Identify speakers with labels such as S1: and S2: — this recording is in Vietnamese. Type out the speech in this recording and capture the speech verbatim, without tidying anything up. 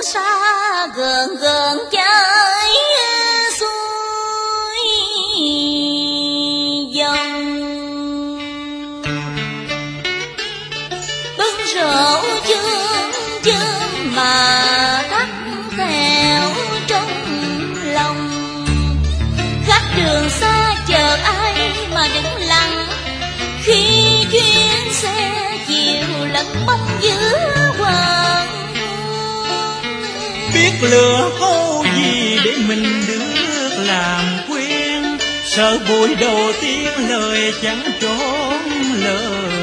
S1: xa gần gần chơi xuôi dòng. Bưng rượu chương chương mà thắt theo trong lòng. Khách đường xa chờ ai mà đứng lặng, khi chuyến xe chiều lật bóng giữa hoàng.
S2: Biết lửa hô gì để mình được làm quen, sợ buổi đầu tiên lời chẳng trốn lời.